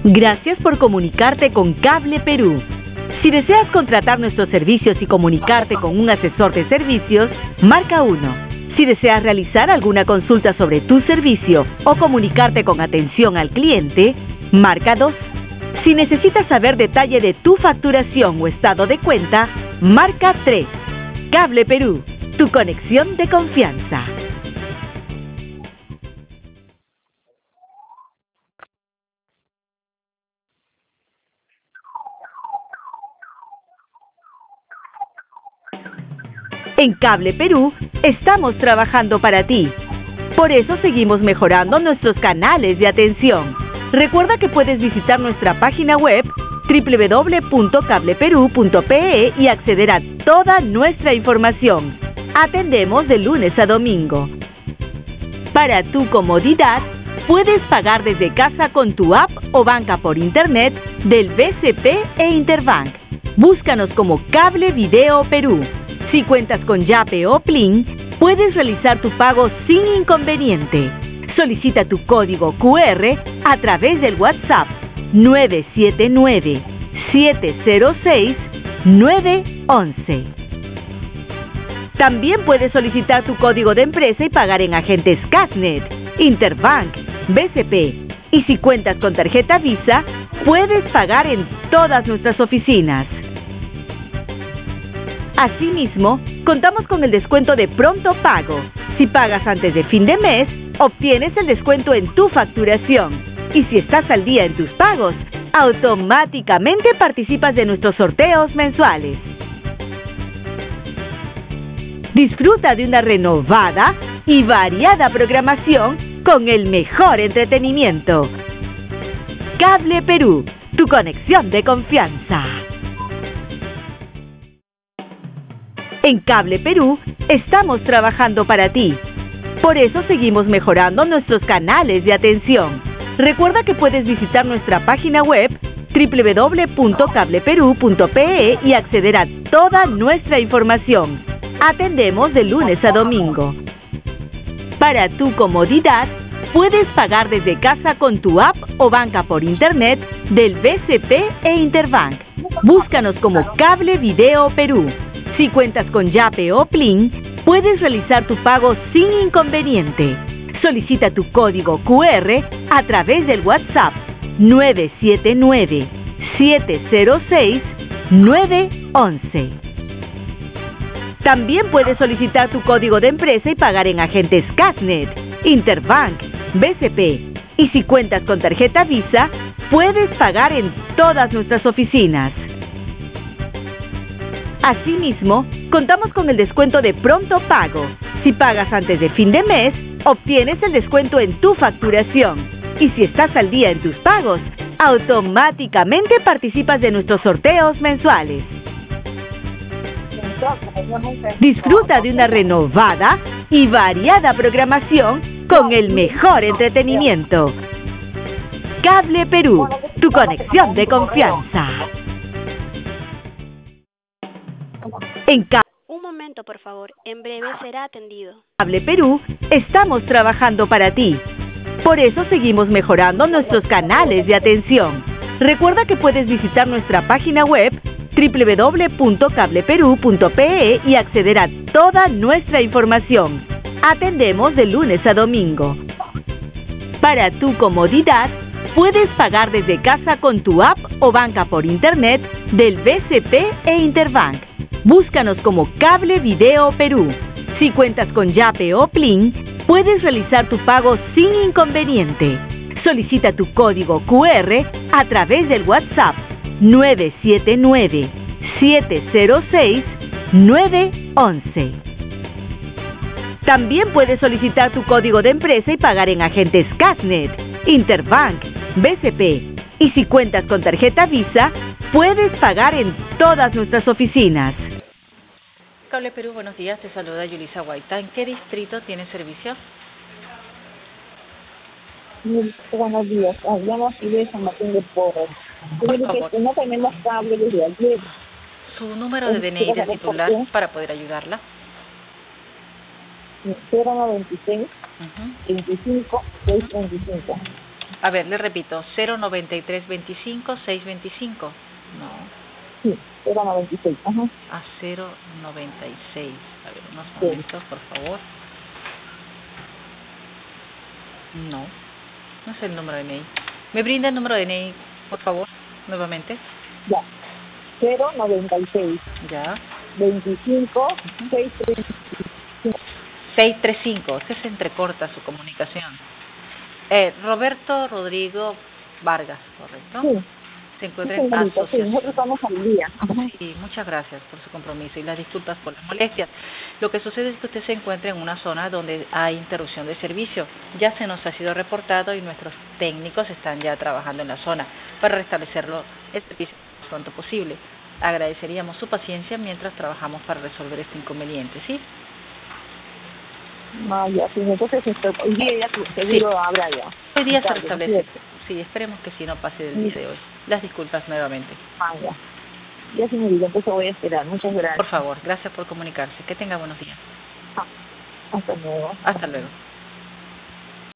Gracias por comunicarte con Cable Perú. Si deseas contratar nuestros servicios y comunicarte con un asesor de servicios, marca 1. Si deseas realizar alguna consulta sobre tu servicio o comunicarte con atención al cliente, marca 2. Si necesitas saber detalle de tu facturación o estado de cuenta, marca 3. Cable Perú, tu conexión de confianza. En Cable Perú estamos trabajando para ti. Por eso seguimos mejorando nuestros canales de atención. Recuerda que puedes visitar nuestra página web www.cableperú.pe y acceder a toda nuestra información. Atendemos de lunes a domingo. Para tu comodidad, puedes pagar desde casa con tu app o banca por internet del BCP e Interbank. Búscanos como Cable Video Perú. Si cuentas con Yape o Plin, puedes realizar tu pago sin inconveniente. Solicita tu código QR a través del WhatsApp 979-706-911. También puedes solicitar tu código de empresa y pagar en agentes Casnet, Interbank, BCP. Y si cuentas con tarjeta Visa, puedes pagar en todas nuestras oficinas. Asimismo, contamos con el descuento de pronto pago. Si pagas antes de fin de mes, obtienes el descuento en tu facturación. Y si estás al día en tus pagos, automáticamente participas de nuestros sorteos mensuales. Disfruta de una renovada y variada programación con el mejor entretenimiento. Cable Perú, tu conexión de confianza. En Cable Perú estamos trabajando para ti. Por eso seguimos mejorando nuestros canales de atención. Recuerda que puedes visitar nuestra página web www.cableperú.pe y acceder a toda nuestra información. Atendemos de lunes a domingo. Para tu comodidad, puedes pagar desde casa con tu app o banca por internet del BCP e Interbank. Búscanos como Cable Video Perú. Si cuentas con Yape o Plin, puedes realizar tu pago sin inconveniente. Solicita tu código QR a través del WhatsApp 979-706-911. También puedes solicitar tu código de empresa y pagar en agentes Casnet, Interbank, BCP. Y si cuentas con tarjeta Visa, puedes pagar en todas nuestras oficinas. Asimismo, contamos con el descuento de pronto pago. Si pagas antes de fin de mes, obtienes el descuento en tu facturación. Y si estás al día en tus pagos, automáticamente participas de nuestros sorteos mensuales. Disfruta de una renovada y variada programación con el mejor entretenimiento. Cable Perú, tu conexión de confianza. Un momento, por favor. En breve será atendido. Cable Perú estamos trabajando para ti. Por eso seguimos mejorando nuestros canales de atención. Recuerda que puedes visitar nuestra página web www.cableperú.pe y acceder a toda nuestra información. Atendemos de lunes a domingo. Para tu comodidad, puedes pagar desde casa con tu app o banca por internet del BCP e Interbank. Búscanos como Cable Video Perú. Si cuentas con Yape o Plin, puedes realizar tu pago sin inconveniente. Solicita tu código QR a través del WhatsApp 979-706-911. También puedes solicitar tu código de empresa y pagar en agentes Casnet, Interbank, BCP. Y si cuentas con tarjeta Visa, puedes pagar en todas nuestras oficinas. Cable Perú, buenos días. Te saluda Yulisa Guaita. ¿En qué distrito tiene servicio? Buenos días. Hablamos aquí de San Martín de Porres. Por favor. No tenemos cable desde ayer. Su número de DNI de titular para poder ayudarla. 096 25 635. A ver, le repito, 09325-625. No. Sí, 096. Ajá. A 096. A ver, unos Sí. momentos, por favor. No, no es el número de DNI. ¿Me brinda el número de DNI, por favor, nuevamente? Ya. 096 Ya. 25 Ujú. 635. 635, es que se entrecorta su comunicación. Roberto Rodrigo Vargas, ¿correcto? Sí, Se sí, encuentra en señorita, sí, asociación. nosotros estamos al día. Ajá. Sí, muchas gracias por su compromiso y las disculpas por las molestias. Lo que sucede es que usted se encuentra en una zona donde hay interrupción de servicio. Ya se nos ha sido reportado y nuestros técnicos están ya trabajando en la zona para restablecerlo el servicio lo más pronto posible. Agradeceríamos su paciencia mientras trabajamos para resolver este inconveniente, ¿sí? Ah, ya, sí, entonces hoy día ya seguro habrá ya. Hoy día se Tarde, restablece. ¿sí? Sí, esperemos que sí no pase del día de hoy. Las disculpas nuevamente. Ah, ya. Ya, señorita, entonces voy a esperar. Muchas gracias. Por favor, gracias por comunicarse. Que tenga buenos días. Hasta luego. Hasta luego.